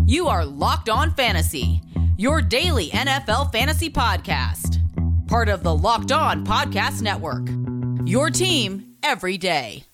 You are Locked On Fantasy, your daily NFL fantasy podcast. Part of the Locked On Podcast Network, your team every day.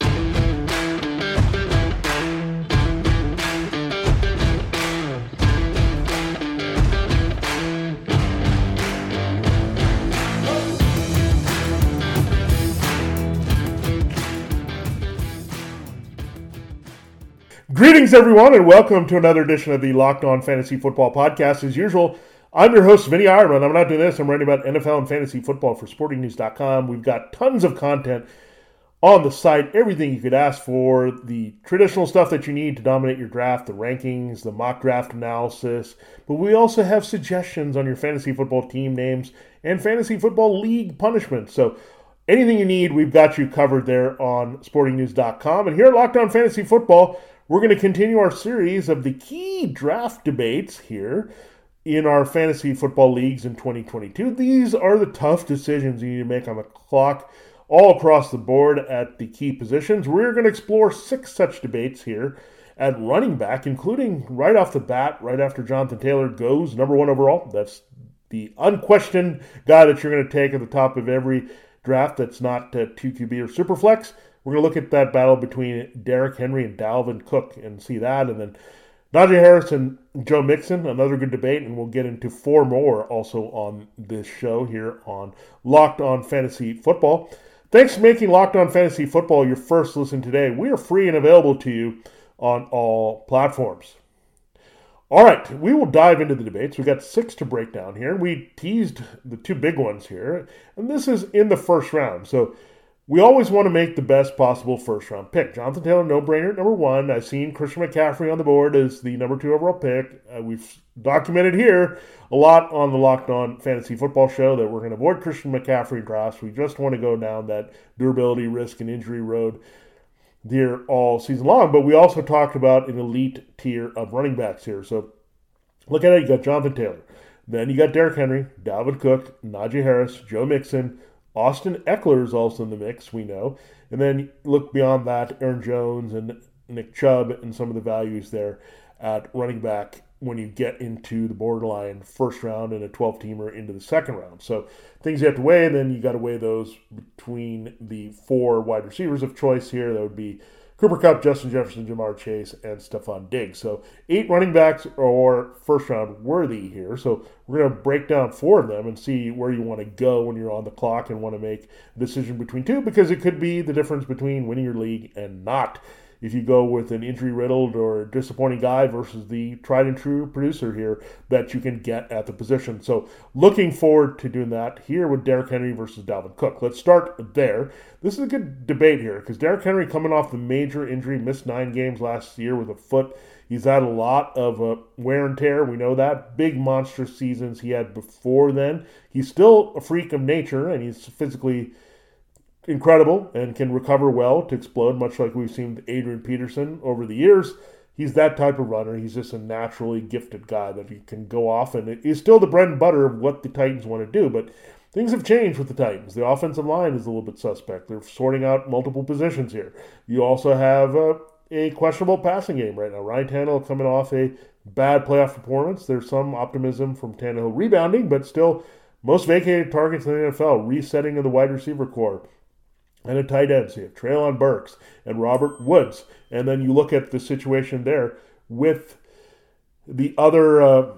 Greetings, everyone, and welcome to another edition of the Locked On Fantasy Football Podcast. As usual, I'm your host, Vinny Ironman. I'm not doing this. I'm writing about NFL and fantasy football for SportingNews.com. We've got tons of content on the site, everything you could ask for, the traditional stuff that you need to dominate your draft, the rankings, the mock draft analysis. But we also have suggestions on your fantasy football team names and fantasy football league punishments. So anything you need, we've got you covered there on SportingNews.com. And here at Locked On Fantasy Football, we're going to continue our series of the key draft debates here in our fantasy football leagues in 2022. These are the tough decisions you need to make on the clock all across the board at the key positions. We're going to explore 6 such debates here at running back, including right off the bat, right after Jonathan Taylor goes number 1 overall. That's the unquestioned guy that you're going to take at the top of every draft that's not 2QB or Superflex. We're going to look at that battle between Derrick Henry and Dalvin Cook and see that. And then Najee Harris and Joe Mixon, another good debate. And we'll get into 4 more also on this show here on Locked On Fantasy Football. Thanks for making Locked On Fantasy Football your first listen today. We are free and available to you on all platforms. All right, we will dive into the debates. We've got 6 to break down here. We teased the 2 big ones here. And this is in the first round. So we always want to make the best possible first-round pick. Jonathan Taylor, no-brainer at number 1. I've seen Christian McCaffrey on the board as the number 2 overall pick. We've documented here a lot on the Locked On Fantasy Football show that we're going to avoid Christian McCaffrey drafts. We just want to go down that durability, risk, and injury road here all season long. But we also talked about an elite tier of running backs here. So look at it. You got Jonathan Taylor. Then you got Derrick Henry, Dalvin Cook, Najee Harris, Joe Mixon, Austin Eckler is also in the mix, we know. And then look beyond that, Aaron Jones and Nick Chubb and some of the values there at running back when you get into the borderline first round and a 12-teamer into the second round. So things you have to weigh, and then you got to weigh those between the 4 wide receivers of choice here. That would be Cooper Kupp, Justin Jefferson, Jamar Chase, and Stephon Diggs. So 8 running backs are first-round worthy here. So we're going to break down 4 of them and see where you want to go when you're on the clock and want to make a decision between 2, because it could be the difference between winning your league and not. If you go with an injury-riddled or disappointing guy versus the tried-and-true producer here that you can get at the position. So looking forward to doing that here with Derrick Henry versus Dalvin Cook. Let's start there. This is a good debate here because Derrick Henry coming off the major injury, missed 9 games last year with a foot. He's had a lot of wear and tear. We know that. Big monster seasons he had before then. He's still a freak of nature, and he's physically incredible and can recover well to explode, much like we've seen with Adrian Peterson over the years. He's that type of runner. He's just a naturally gifted guy that he can go off, and it is still the bread and butter of what the Titans want to do. But things have changed with the Titans. The offensive line is a little bit suspect. They're sorting out multiple positions here. You also have a questionable passing game right now. Ryan Tannehill coming off a bad playoff performance. There's some optimism from Tannehill rebounding, but still most vacated targets in the NFL, resetting of the wide receiver core. And a tight end, so you have Treylon Burks and Robert Woods. And then you look at the situation there with the other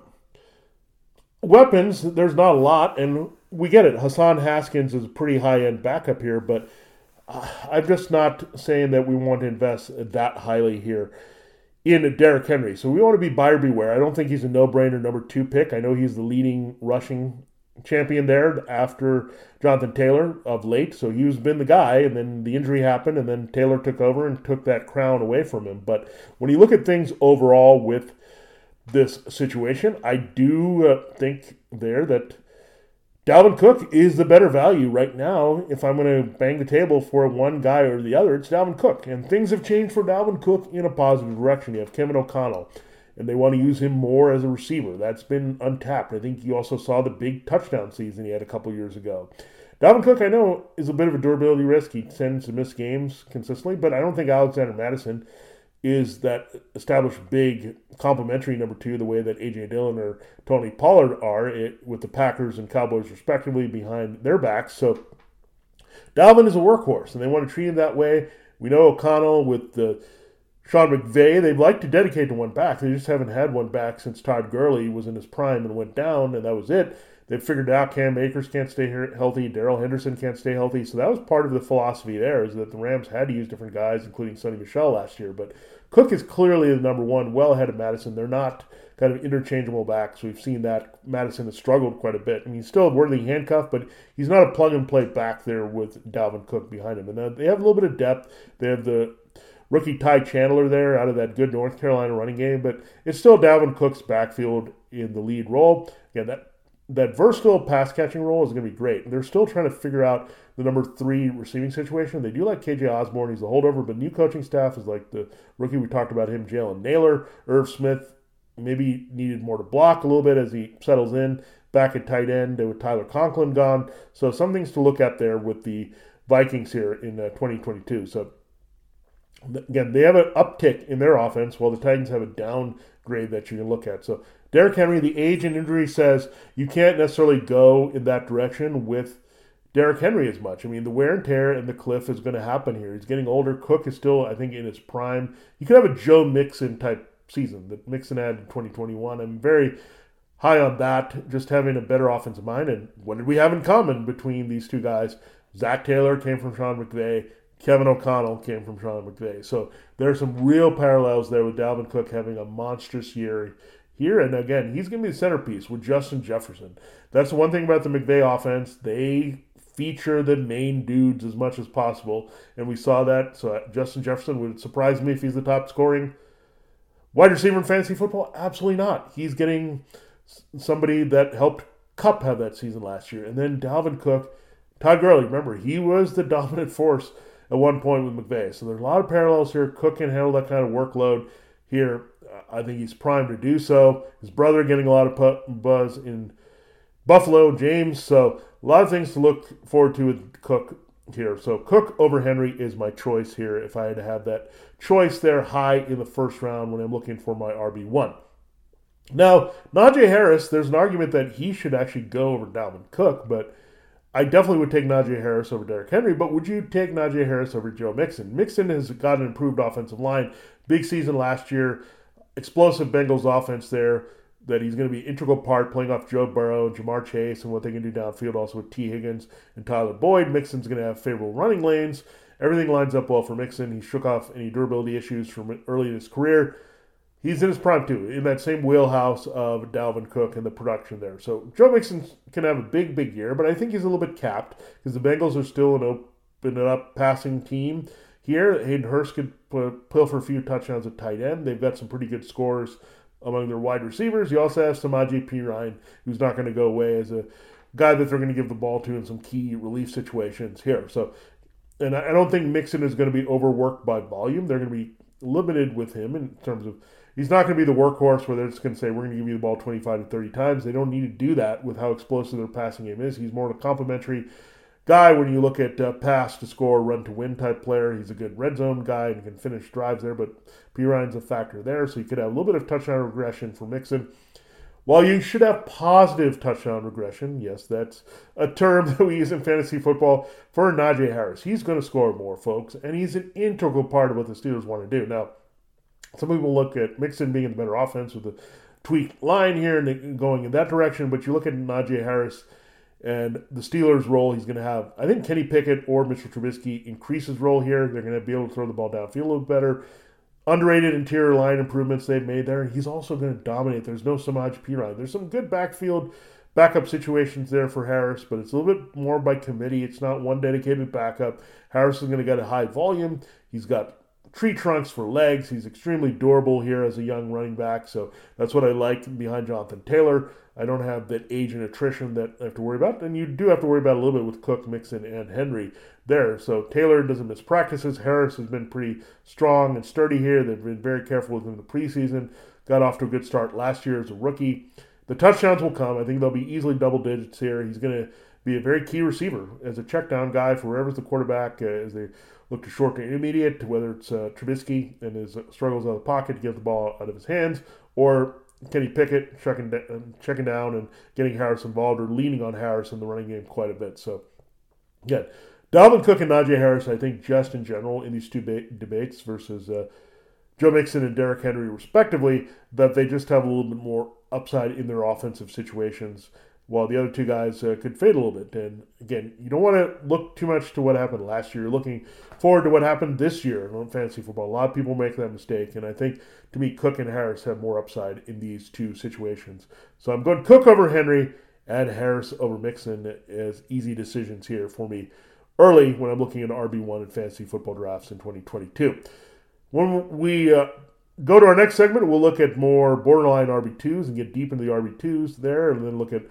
weapons. There's not a lot, and we get it. Hassan Haskins is a pretty high-end backup here, but I'm just not saying that we want to invest that highly here in Derrick Henry. So we want to be buyer beware. I don't think he's a no-brainer number 2 pick. I know he's the leading rushing champion there after Jonathan Taylor of late. So he's been the guy, and then the injury happened, and then Taylor took over and took that crown away from him. But when you look at things overall with this situation, I do think there that Dalvin Cook is the better value right now. If I'm going to bang the table for one guy or the other, it's Dalvin Cook. And things have changed for Dalvin Cook in a positive direction. You have Kevin O'Connell, and they want to use him more as a receiver. That's been untapped. I think you also saw the big touchdown season he had a couple years ago. Dalvin Cook, I know, is a bit of a durability risk. He tends to miss games consistently, but I don't think Alexander Mattison is that established big complementary number 2, the way that A.J. Dillon or Tony Pollard are, with the Packers and Cowboys respectively behind their backs. So Dalvin is a workhorse, and they want to treat him that way. We know O'Connell with the Sean McVay, they'd like to dedicate to one back. They just haven't had one back since Todd Gurley was in his prime and went down, and that was it. They figured out Cam Akers can't stay healthy, Darrell Henderson can't stay healthy, so that was part of the philosophy there, is that the Rams had to use different guys, including Sonny Michel last year. But Cook is clearly the number 1, well ahead of Madison. They're not kind of interchangeable backs. We've seen that Madison has struggled quite a bit. I mean, he's still a worthy handcuff, but he's not a plug-and-play back there with Dalvin Cook behind him. And they have a little bit of depth. They have the rookie Ty Chandler there out of that good North Carolina running game, but it's still Dalvin Cook's backfield in the lead role. Again, that versatile pass-catching role is going to be great. They're still trying to figure out the number 3 receiving situation. They do like KJ Osborne. He's the holdover, but new coaching staff is like the rookie we talked about him, Jalen Naylor. Irv Smith maybe needed more to block a little bit as he settles in back at tight end with Tyler Conklin gone. So some things to look at there with the Vikings here in 2022. So again, they have an uptick in their offense while the Titans have a downgrade that you can look at. So Derrick Henry, the age and injury says you can't necessarily go in that direction with Derrick Henry as much. I mean, the wear and tear and the cliff is going to happen here. He's getting older. Cook is still, I think, in his prime. You could have a Joe Mixon type season that Mixon had in 2021. I'm very high on that, just having a better offensive mind. And what did we have in common between these two guys? Zach Taylor came from Sean McVay. Kevin O'Connell came from Sean McVay. So there are some real parallels there with Dalvin Cook having a monstrous year here. And again, he's going to be the centerpiece with Justin Jefferson. That's the one thing about the McVay offense. They feature the main dudes as much as possible. And we saw that. So Justin Jefferson, would it surprise me if he's the top scoring wide receiver in fantasy football? Absolutely not. He's getting somebody that helped Kupp have that season last year. And then Dalvin Cook, Todd Gurley, remember, he was the dominant force at one point with McVay. So there's a lot of parallels here. Cook can handle that kind of workload here. I think he's primed to do so. His brother getting a lot of buzz in Buffalo, James. So a lot of things to look forward to with Cook here. So Cook over Henry is my choice here if I had to have that choice there high in the first round when I'm looking for my RB1. Now, Najee Harris, there's an argument that he should actually go over Dalvin Cook, but I definitely would take Najee Harris over Derrick Henry, but would you take Najee Harris over Joe Mixon? Mixon has got an improved offensive line. Big season last year. Explosive Bengals offense there that he's going to be an integral part playing off Joe Burrow and Jamar Chase and what they can do downfield also with T. Higgins and Tyler Boyd. Mixon's going to have favorable running lanes. Everything lines up well for Mixon. He shook off any durability issues from early in his career. He's in his prime too, in that same wheelhouse of Dalvin Cook and the production there. So Joe Mixon can have a big, big year, but I think he's a little bit capped because the Bengals are still an open-up passing team here. Hayden Hurst could pilfer a few touchdowns at tight end. They've got some pretty good scores among their wide receivers. You also have Samaje Perine, who's not going to go away as a guy that they're going to give the ball to in some key relief situations here. So, and I don't think Mixon is going to be overworked by volume. They're going to be limited with him in terms of he's not going to be the workhorse where they're just going to say, we're going to give you the ball 25 to 30 times. They don't need to do that with how explosive their passing game is. He's more of a complementary guy when you look at pass to score, run to win type player. He's a good red zone guy and can finish drives there, but Perine's a factor there. So you could have a little bit of touchdown regression for Mixon. While you should have positive touchdown regression, yes, that's a term that we use in fantasy football for Najee Harris. He's going to score more, folks, and he's an integral part of what the Steelers want to do. Now, some people look at Mixon being the better offense with the tweaked line here and going in that direction, but you look at Najee Harris and the Steelers' role he's going to have. I think Kenny Pickett or Mr. Trubisky increase his role here. They're going to be able to throw the ball downfield a little better. Underrated interior line improvements they've made there. He's also going to dominate. There's no Samaje Perine. There's some good backup situations there for Harris, but it's a little bit more by committee. It's not one dedicated backup. Harris is going to get a high volume. He's got tree trunks for legs. He's extremely durable here as a young running back, so that's what I like behind Jonathan Taylor. I don't have that age and attrition that I have to worry about, and you do have to worry about a little bit with Cook, Mixon, and Henry there. So Taylor doesn't miss practices. Harris has been pretty strong and sturdy here. They've been very careful with him in the preseason. Got off to a good start last year as a rookie. The touchdowns will come. I think they'll be easily double digits here. He's going to be a very key receiver as a check down guy for whoever's the quarterback as they look to short to intermediate, whether it's Trubisky and his struggles out of the pocket to get the ball out of his hands, or Kenny Pickett checking down and getting Harris involved, or leaning on Harris in the running game quite a bit. So, again, Dalvin Cook and Najee Harris, I think, just in general, in these two debates versus Joe Mixon and Derrick Henry, respectively, that they just have a little bit more upside in their offensive situations, while the other two guys could fade a little bit. And again, you don't want to look too much to what happened last year. You're looking forward to what happened this year in fantasy football. A lot of people make that mistake, and I think, to me, Cook and Harris have more upside in these two situations. So I'm going Cook over Henry and Harris over Mixon as easy decisions here for me early when I'm looking at RB1 in fantasy football drafts in 2022. When we go to our next segment, we'll look at more borderline RB2s and get deep into the RB2s there, and then look at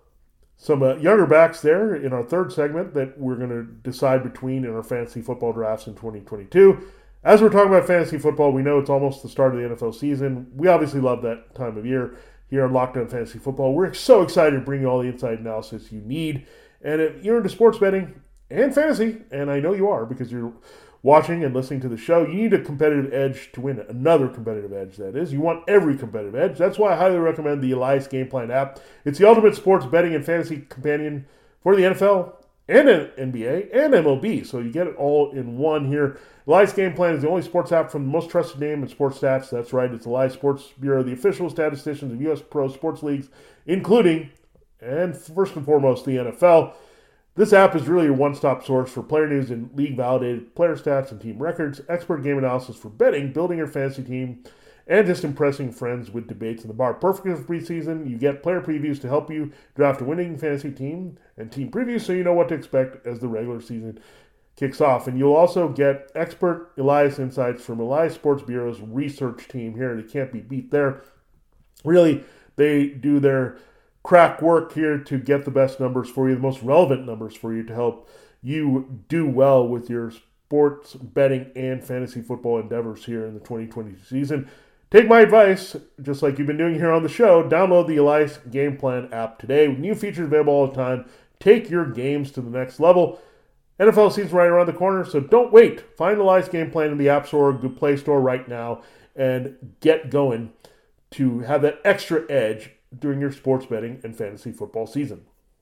some younger backs there in our third segment that we're going to decide between in our fantasy football drafts in 2022. As we're talking about fantasy football, we know it's almost the start of the NFL season. We obviously love that time of year here on Locked On Fantasy Football. We're so excited to bring you all the inside analysis you need. And if you're into sports betting and fantasy, and I know you are because you're watching and listening to the show, you need a competitive edge to win it. Another competitive edge, that is. You want every competitive edge. That's why I highly recommend the Elias Game Plan app. It's the ultimate sports betting and fantasy companion for the NFL and NBA and MLB. So you get it all in one here. Elias Game Plan is the only sports app from the most trusted name in sports stats. That's right. It's Elias Sports Bureau, the official statisticians of U.S. pro sports leagues, including, and first and foremost, the NFL. This app is really your one-stop source for player news and league-validated player stats and team records, expert game analysis for betting, building your fantasy team, and just impressing friends with debates in the bar. Perfect for preseason. You get player previews to help you draft a winning fantasy team and team previews so you know what to expect as the regular season kicks off. And you'll also get expert Elias insights from Elias Sports Bureau's research team here. They can't be beat there. Really, they do their crack work here to get the best numbers for you, the most relevant numbers for you to help you do well with your sports betting and fantasy football endeavors here in the 2020 season. Take my advice, just like you've been doing here on the show, download the Elias Game Plan app today with new features available all the time. Take your games to the next level. NFL season's right around the corner, so don't wait. Find Elias Game Plan in the App Store or Google Play Store right now and get going to have that extra edge during your sports betting and fantasy football season.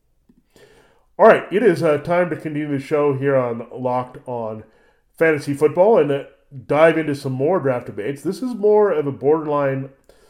All right, it is time to continue the show here on Locked On Fantasy Football and dive into some more draft debates. This is more of a borderline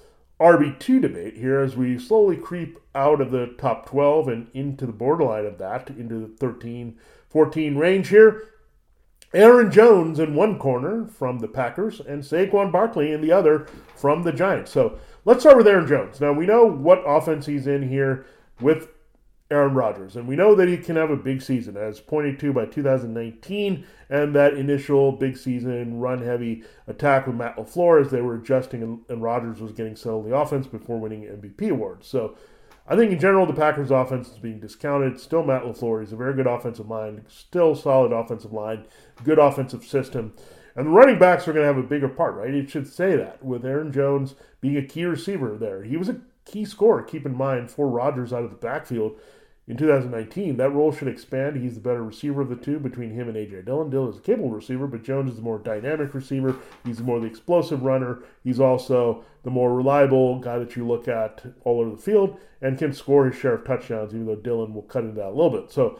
RB2 debate here as we slowly creep out of the top 12 and into the borderline of that, into the 13, 14 range here. Aaron Jones in one corner from the Packers and Saquon Barkley in the other from the Giants. So let's start with Aaron Jones. Now, we know what offense he's in here with Aaron Rodgers, and we know that he can have a big season, as pointed to by 2019 and that initial big season run-heavy attack with Matt LaFleur as they were adjusting and Rodgers was getting settled in the offense before winning MVP awards. So I think in general the Packers' offense is being discounted. Still Matt LaFleur, he's a very good offensive mind, still solid offensive line, good offensive system. And the running backs are going to have a bigger part, right? It should say that, with Aaron Jones being a key receiver there. He was a key scorer, keep in mind, for Rodgers out of the backfield in 2019. That role should expand. He's the better receiver of the two between him and A.J. Dillon. Dillon is a capable receiver, but Jones is the more dynamic receiver. He's more the explosive runner. He's also the more reliable guy that you look at all over the field and can score his share of touchdowns, even though Dillon will cut into that a little bit. So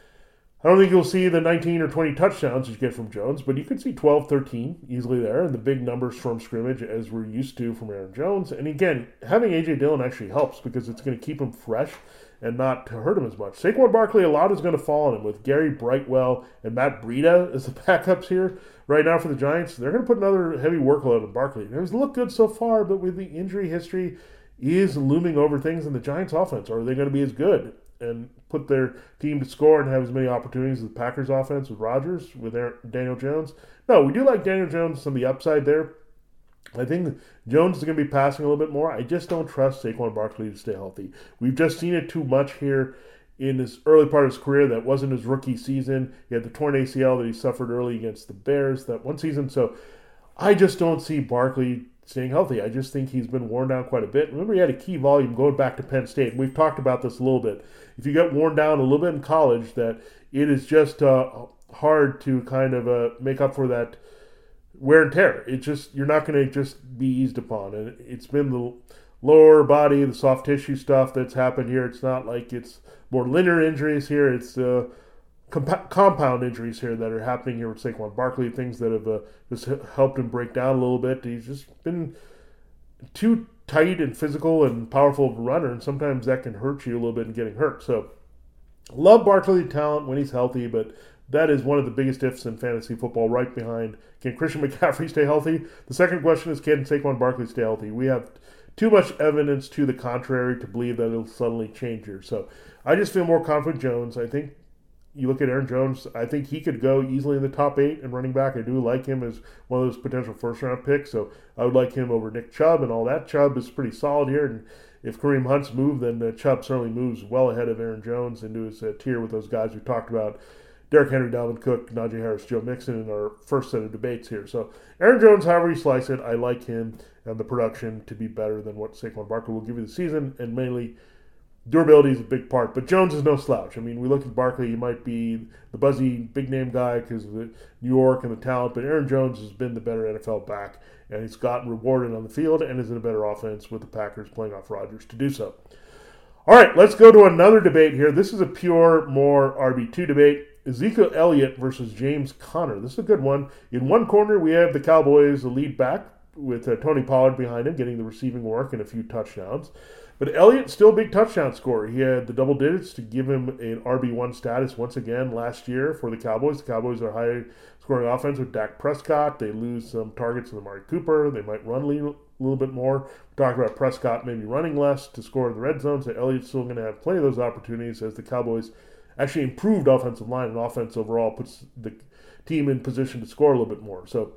I don't think you'll see the 19 or 20 touchdowns you get from Jones, but you could see 12, 13 easily there, and the big numbers from scrimmage as we're used to from Aaron Jones. And again, having A.J. Dillon actually helps because it's going to keep him fresh and not to hurt him as much. Saquon Barkley, a lot is going to fall on him with Gary Brightwell and Matt Breida as the backups here right now for the Giants. They're going to put another heavy workload on Barkley. He's looked good so far, but with the injury history is looming over things in the Giants offense. Are they going to be as good and put their team to score and have as many opportunities as the Packers offense with Rodgers, with Daniel Jones? No, we do like Daniel Jones, some of the upside there. I think Jones is going to be passing a little bit more. I just don't trust Saquon Barkley to stay healthy. We've just seen it too much here in his early part of his career. That wasn't his rookie season. He had the torn ACL that he suffered early against the Bears that one season. So I just don't see Barkley staying healthy. I just think he's been worn down quite a bit. Remember, he had a key volume going back to Penn State. And we've talked about this a little bit. If you get worn down a little bit in college, that it is just hard to kind of make up for that wear and tear. You're not going to just be eased upon. And it's been the lower body, the soft tissue stuff that's happened here. It's not like it's more linear injuries here. It's compound injuries here that are happening here with Saquon Barkley, things that have just helped him break down a little bit. He's just been too tight and physical and powerful of a runner, and sometimes that can hurt you a little bit in getting hurt. So, love Barkley talent when he's healthy, but that is one of the biggest ifs in fantasy football, right behind, can Christian McCaffrey stay healthy? The second question is, can Saquon Barkley stay healthy? We have too much evidence to the contrary to believe that it'll suddenly change here. So I just feel more confident Jones. I think you look at Aaron Jones, I think he could go easily in the top 8 and running back. I do like him as one of those potential first-round picks, so I would like him over Nick Chubb and all that. Chubb is pretty solid here, and if Kareem Hunt's moved, then Chubb certainly moves well ahead of Aaron Jones into his tier with those guys we talked about. Derrick Henry, Dalvin Cook, Najee Harris, Joe Mixon in our first set of debates here. So Aaron Jones, however you slice it, I like him and the production to be better than what Saquon Barkley will give you this season, and mainly durability is a big part. But Jones is no slouch. I mean, we look at Barkley, he might be the buzzy, big-name guy because of the New York and the talent, but Aaron Jones has been the better NFL back, and he's gotten rewarded on the field and is in a better offense with the Packers playing off Rodgers to do so. All right, let's go to another debate here. This is a pure, more RB2 debate. Ezekiel Elliott versus James Conner. This is a good one. In one corner, we have the Cowboys, the lead back, with Tony Pollard behind him, getting the receiving work and a few touchdowns. But Elliott, still a big touchdown scorer. He had the double digits to give him an RB1 status once again last year for the Cowboys. The Cowboys are high-scoring offense with Dak Prescott. They lose some targets to Amari Cooper. They might run a little bit more. We talked about Prescott maybe running less to score in the red zone, so Elliott's still going to have plenty of those opportunities as the Cowboys actually improved offensive line, and offense overall puts the team in position to score a little bit more. So,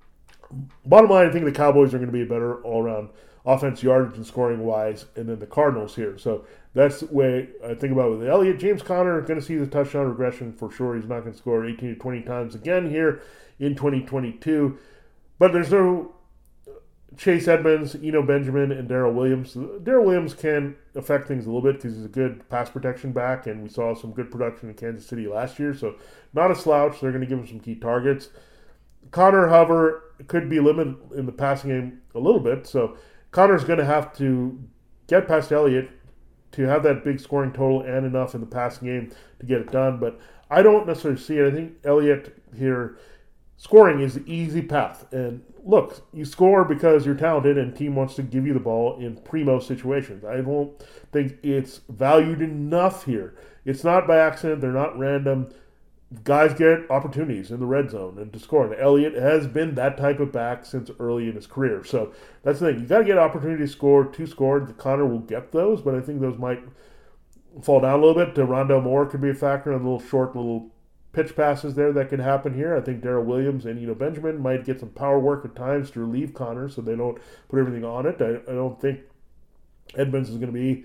bottom line, I think the Cowboys are going to be a better all-around offense, yardage, and scoring-wise, and then the Cardinals here. So, that's the way I think about it with Elliott. James Conner going to see the touchdown regression for sure. He's not going to score 18 to 20 times again here in 2022. But there's no Chase Edmonds, Eno Benjamin, and Darrell Williams. Darrell Williams can affect things a little bit because he's a good pass protection back, and we saw some good production in Kansas City last year, so not a slouch. They're going to give him some key targets. Conner, however, could be limited in the passing game a little bit, so Conner's going to have to get past Elliott to have that big scoring total and enough in the passing game to get it done, but I don't necessarily see it. I think Elliott here, scoring is the easy path, and look, you score because you're talented and team wants to give you the ball in primo situations. I don't think it's valued enough here. It's not by accident. They're not random. Guys get opportunities in the red zone and to score. And Elliott has been that type of back since early in his career. So that's the thing. You got to get opportunities to score. The Conner will get those, but I think those might fall down a little bit. Rondale Moore could be a factor on little pitch passes there that could happen here. I think Darrell Williams and Eno Benjamin might get some power work at times to relieve Conner so they don't put everything on it. I don't think Edmonds is going to be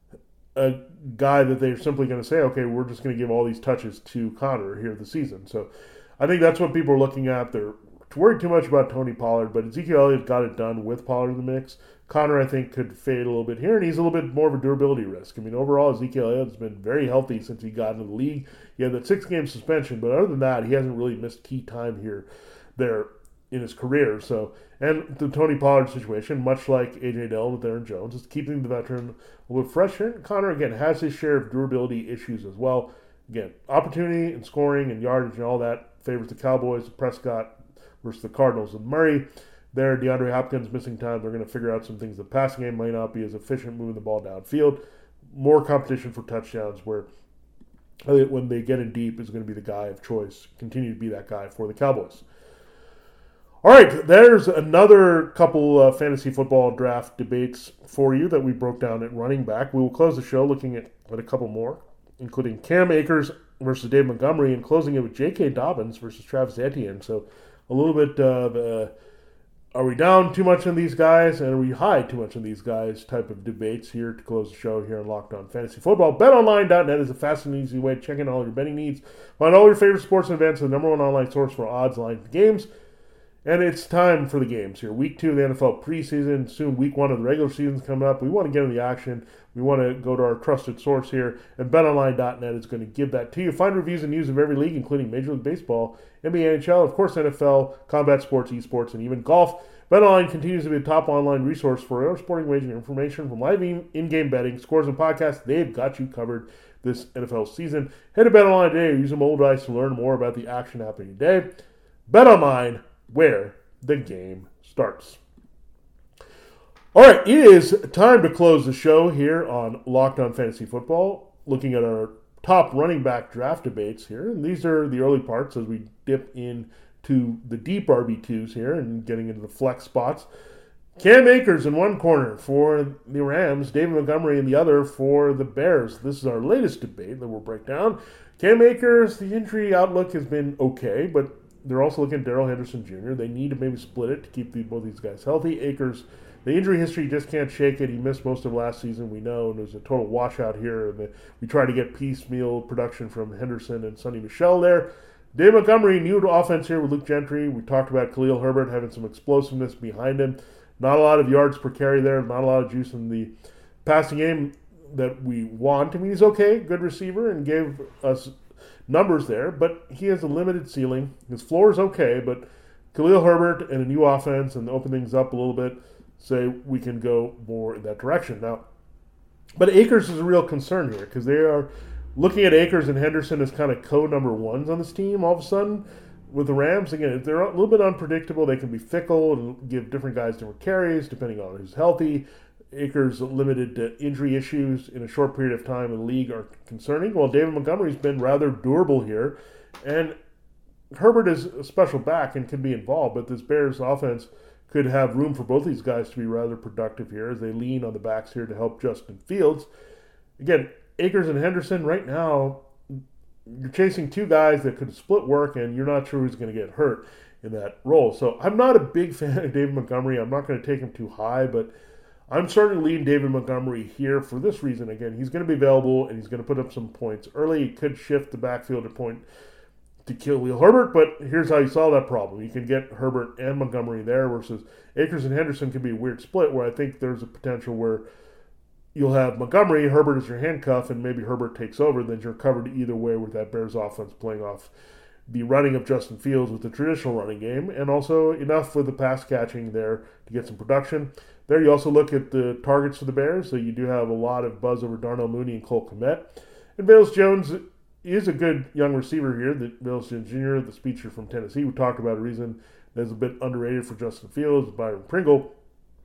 a guy that they're simply going to say, okay, we're just going to give all these touches to Conner here this season. So I think that's what people are looking at. They're worried too much about Tony Pollard, but Ezekiel Elliott got it done with Pollard in the mix. Conner, I think, could fade a little bit here, and he's a little bit more of a durability risk. I mean, overall, Ezekiel Elliott has been very healthy since he got into the league. He had that 6-game suspension, but other than that, he hasn't really missed key time there in his career. So, and the Tony Pollard situation, much like A.J. Dillon with Aaron Jones, is keeping the veteran a little fresh here. Conner, again, has his share of durability issues as well. Again, opportunity and scoring and yardage and all that favors the Cowboys, Prescott versus the Cardinals. And Murray, there, DeAndre Hopkins missing time. They're going to figure out some things. The passing game might not be as efficient moving the ball downfield. More competition for touchdowns where when they get in deep is going to be the guy of choice, continue to be that guy for the Cowboys. All right, there's another couple fantasy football draft debates for you that we broke down at running back. We will close the show looking at a couple more, including Cam Akers versus Dave Montgomery, and closing it with J.K. Dobbins versus Travis Etienne. So a little bit of are we down too much on these guys, and are we high too much on these guys type of debates here to close the show here on Locked On Fantasy Football. BetOnline.net is a fast and easy way to check in all your betting needs. Find all your favorite sports and events, the number one online source for odds, lines, and games. And it's time for the games here. Week 2 of the NFL preseason, soon week 1 of the regular season's coming up. We want to get in the action. We want to go to our trusted source here, and BetOnline.net is going to give that to you. Find reviews and news of every league, including Major League Baseball, NBA, NHL, of course NFL, combat sports, esports, and even golf. BetOnline continues to be a top online resource for our sporting wagering information from live in-game betting, scores, and podcasts. They've got you covered this NFL season. Head to BetOnline today or use a mobile device to learn more about the action happening today. BetOnline, where the game starts. All right, it is time to close the show here on Locked On Fantasy Football, looking at our top running back draft debates here. And these are the early parts as we dip into the deep RB2s here and getting into the flex spots. Cam Akers in one corner for the Rams, David Montgomery in the other for the Bears. This is our latest debate that we'll break down. Cam Akers, the injury outlook has been okay, but they're also looking at Darrell Henderson Jr. They need to maybe split it to keep both these guys healthy. Akers, the injury history just can't shake it. He missed most of last season, we know, and there's a total washout here. We try to get piecemeal production from Henderson and Sonny Michel there. Dave Montgomery, new to offense here with Luke Gentry. We talked about Khalil Herbert having some explosiveness behind him. Not a lot of yards per carry there, not a lot of juice in the passing game that we want. I mean, he's okay, good receiver, and gave us numbers there, but he has a limited ceiling. His floor is okay, but Khalil Herbert and a new offense and open things up a little bit say we can go more in that direction. Now, but Akers is a real concern here because they are looking at Akers and Henderson as kind of co-number ones on this team all of a sudden. With the Rams, again, they're a little bit unpredictable. They can be fickle and give different guys different carries depending on who's healthy. Akers' limited injury issues in a short period of time in the league are concerning, while David Montgomery's been rather durable here. And Herbert is a special back and can be involved, but this Bears offense could have room for both these guys to be rather productive here as they lean on the backs here to help Justin Fields. Again, Akers and Henderson right now, you're chasing two guys that could split work, and you're not sure who's going to get hurt in that role. So I'm not a big fan of David Montgomery. I'm not going to take him too high, but I'm starting to lean David Montgomery here for this reason. Again, he's going to be available, and he's going to put up some points early. He could shift the backfield to point to Khalil Herbert, but here's how you solve that problem. You can get Herbert and Montgomery there versus Akers and Henderson can be a weird split where I think there's a potential where you'll have Montgomery, Herbert as your handcuff, and maybe Herbert takes over. Then you're covered either way with that Bears offense playing off the running of Justin Fields with the traditional running game, and also enough with the pass catching there to get some production. There you also look at the targets for the Bears, so you do have a lot of buzz over Darnell Mooney and Cole Kmet. And Velus Jones is a good young receiver here, Velus Jones Jr., the speedster from Tennessee. We talked about a reason that's a bit underrated for Justin Fields, Byron Pringle.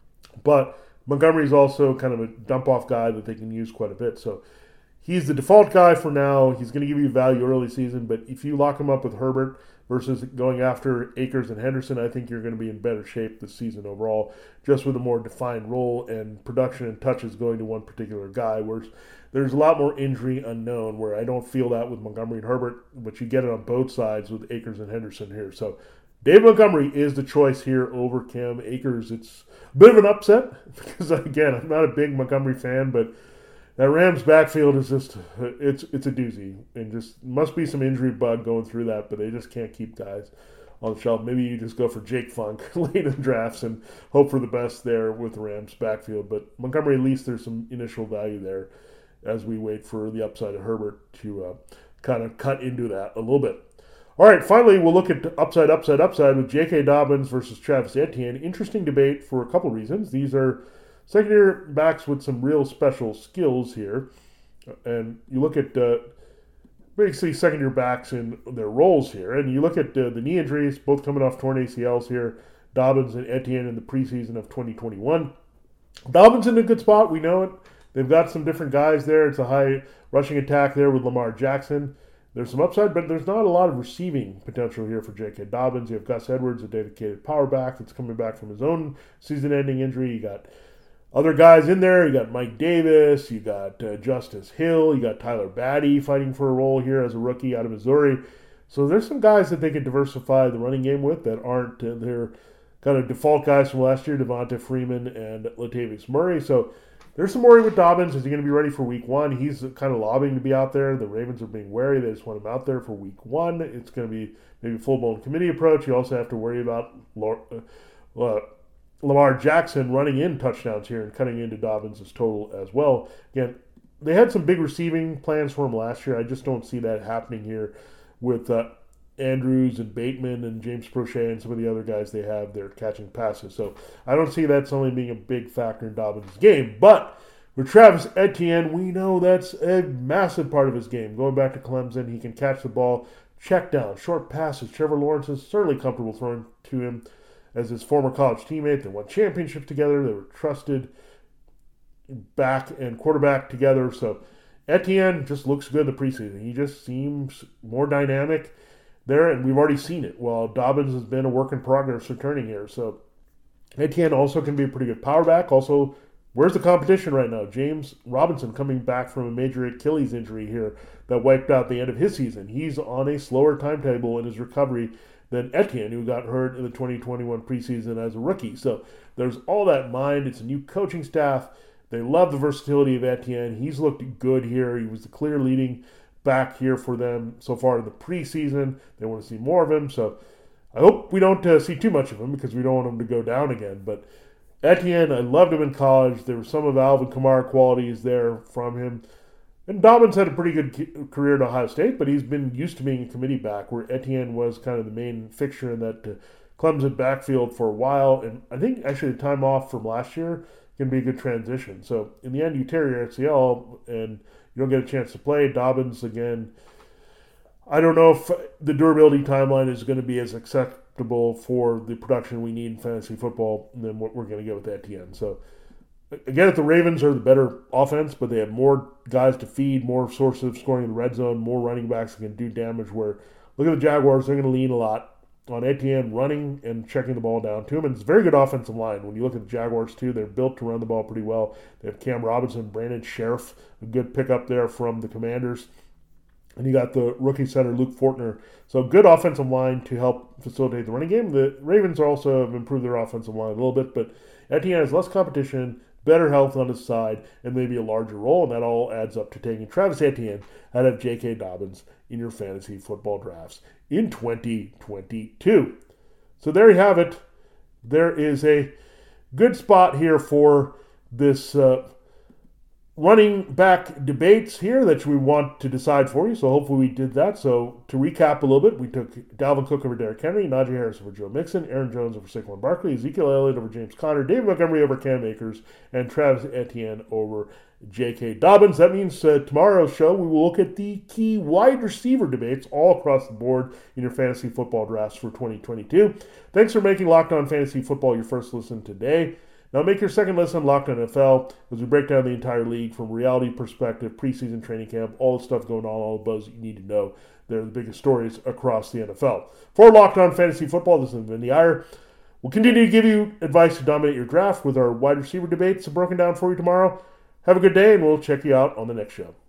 But Montgomery is also kind of a dump-off guy that they can use quite a bit. So he's the default guy for now. He's going to give you value early season, but if you lock him up with Herbert versus going after Akers and Henderson, I think you're going to be in better shape this season overall, just with a more defined role and production and touches going to one particular guy, whereas there's a lot more injury unknown, where I don't feel that with Montgomery and Herbert, but you get it on both sides with Akers and Henderson here. So Dave Montgomery is the choice here over Cam Akers. It's a bit of an upset because, again, I'm not a big Montgomery fan, but that Rams backfield is just, it's a doozy. And just must be some injury bug going through that, but they just can't keep guys on the shelf. Maybe you just go for Jake Funk late in drafts and hope for the best there with the Rams backfield. But Montgomery, at least there's some initial value there as we wait for the upside of Herbert to kind of cut into that a little bit. All right, finally, we'll look at upside with J.K. Dobbins versus Travis Etienne. Interesting debate for a couple reasons. These are second-year backs with some real special skills here. And you look at basically second-year backs in their roles here. And you look at the knee injuries, both coming off torn ACLs here. Dobbins and Etienne in the preseason of 2021. Dobbins in a good spot, we know it. They've got some different guys there. It's a high rushing attack there with Lamar Jackson. There's some upside, but there's not a lot of receiving potential here for J.K. Dobbins. You have Gus Edwards, a dedicated power back that's coming back from his own season-ending injury. You got other guys in there. You got Mike Davis. You got Justice Hill. You got Tyler Batty fighting for a role here as a rookie out of Missouri. So there's some guys that they could diversify the running game with that aren't their kind of default guys from last year, Devonta Freeman and Latavius Murray. So there's some worry with Dobbins. Is he going to be ready for week one? He's kind of lobbying to be out there. The Ravens are being wary. They just want him out there for week one. It's going to be maybe a full-blown committee approach. You also have to worry about Lamar Jackson running in touchdowns here and cutting into Dobbins' total as well. Again, they had some big receiving plans for him last year. I just don't see that happening here with Andrews and Bateman and James Prochet and some of the other guys they have there catching passes. So I don't see that suddenly being a big factor in Dobbins' game. But with Travis Etienne, we know that's a massive part of his game. Going back to Clemson, he can catch the ball, check down, short passes. Trevor Lawrence is certainly comfortable throwing to him as his former college teammate. They won championships together. They were trusted back and quarterback together. So Etienne just looks good in the preseason. He just seems more dynamic there, and we've already seen it. Well, Dobbins has been a work in progress returning here. So Etienne also can be a pretty good power back. Also, where's the competition right now? James Robinson coming back from a major Achilles injury here that wiped out the end of his season. He's on a slower timetable in his recovery than Etienne, who got hurt in the 2021 preseason as a rookie. So there's all that in mind. It's a new coaching staff. They love the versatility of Etienne. He's looked good here. He was the clear leading back here for them so far in the preseason. They want to see more of him. So I hope we don't see too much of him because we don't want him to go down again. But Etienne, I loved him in college. There were some of Alvin Kamara qualities there from him. And Dobbins had a pretty good career at Ohio State, but he's been used to being a committee back, where Etienne was kind of the main fixture in that Clemson backfield for a while. And I think actually the time off from last year can be a good transition. So in the end, you tear your ACL and you don't get a chance to play. Dobbins, again, I don't know if the durability timeline is going to be as acceptable for the production we need in fantasy football than what we're going to get with Etienne. So again, if the Ravens are the better offense, but they have more guys to feed, more sources of scoring in the red zone, more running backs that can do damage, where look at the Jaguars, they're going to lean a lot on Etienne running and checking the ball down to him. And it's a very good offensive line. When you look at the Jaguars, too, they're built to run the ball pretty well. They have Cam Robinson, Brandon Sheriff, a good pickup there from the Commanders. And you got the rookie center, Luke Fortner. So good offensive line to help facilitate the running game. The Ravens also have improved their offensive line a little bit, but Etienne has less competition, better health on his side, and maybe a larger role, and that all adds up to taking Travis Etienne out of J.K. Dobbins in your fantasy football drafts in 2022. So there you have it. There is a good spot here for this running back debates here that we want to decide for you. So hopefully we did that. So to recap a little bit, we took Dalvin Cook over Derrick Henry, Najee Harris over Joe Mixon, Aaron Jones over Saquon Barkley, Ezekiel Elliott over James Conner, David Montgomery over Cam Akers, and Travis Etienne over J.K. Dobbins. That means tomorrow's show we will look at the key wide receiver debates all across the board in your fantasy football drafts for 2022. Thanks for making Locked On Fantasy Football your first listen today. Now make your second listen Locked On NFL as we break down the entire league from a reality perspective, preseason training camp, all the stuff going on, all the buzz you need to know. They're the biggest stories across the NFL. For Locked On Fantasy Football, this is Vinny Iyer. We'll continue to give you advice to dominate your draft with our wide receiver debates broken down for you tomorrow. Have a good day, and we'll check you out on the next show.